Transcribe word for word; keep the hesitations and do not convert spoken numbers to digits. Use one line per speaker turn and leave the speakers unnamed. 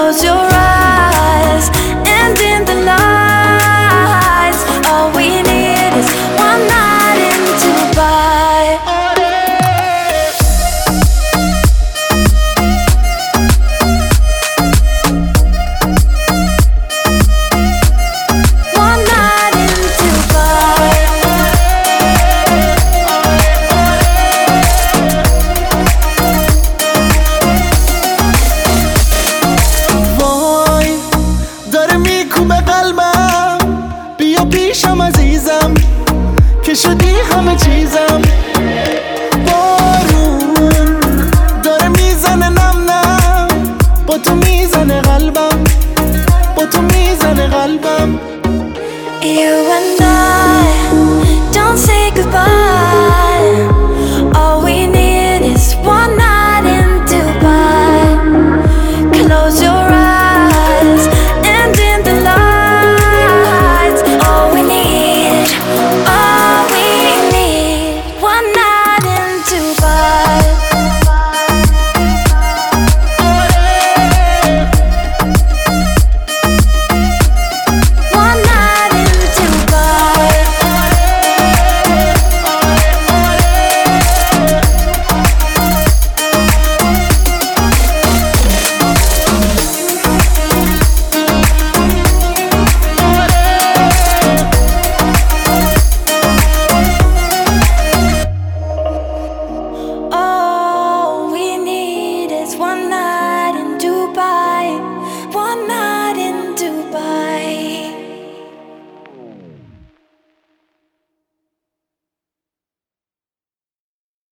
close your eyes, and in the lights, all we need is one night in Dubai. One night in Dubai.
وای داره میکوبه قلبم، بیا پیشم عزیزم که شدی همه چیزم. بارون داره میزنه نم نم، با تو میزنه قلبم، با تو میزنه قلبم.